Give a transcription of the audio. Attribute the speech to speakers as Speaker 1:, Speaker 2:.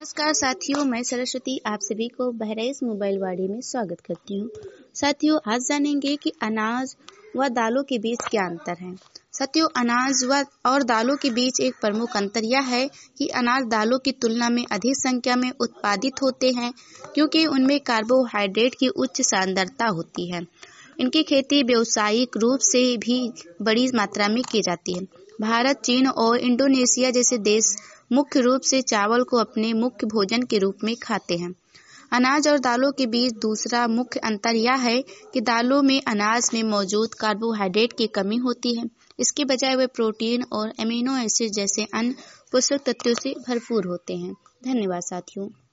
Speaker 1: नमस्कार साथियों, मैं सरस्वती आप सभी को बहराइच मोबाइल वाड़ी में स्वागत करती हूँ। साथियों, आज जानेंगे कि अनाज व दालों के बीच क्या अंतर है। साथियों, अनाज व और दालों के बीच एक प्रमुख अंतर यह है कि अनाज दालों की तुलना में अधिक संख्या में उत्पादित होते हैं क्योंकि उनमें कार्बोहाइड्रेट की उच्च सांद्रता होती है। इनकी खेती व्यावसायिक रूप से भी बड़ी मात्रा में की जाती है। भारत, चीन और इंडोनेशिया जैसे देश मुख्य रूप से चावल को अपने मुख्य भोजन के रूप में खाते हैं। अनाज और दालों के बीच दूसरा मुख्य अंतर यह है कि दालों में अनाज में मौजूद कार्बोहाइड्रेट की कमी होती है। इसके बजाय वे प्रोटीन और एमिनो एसिड जैसे अन्य पोषक तत्वों से भरपूर होते हैं। धन्यवाद साथियों।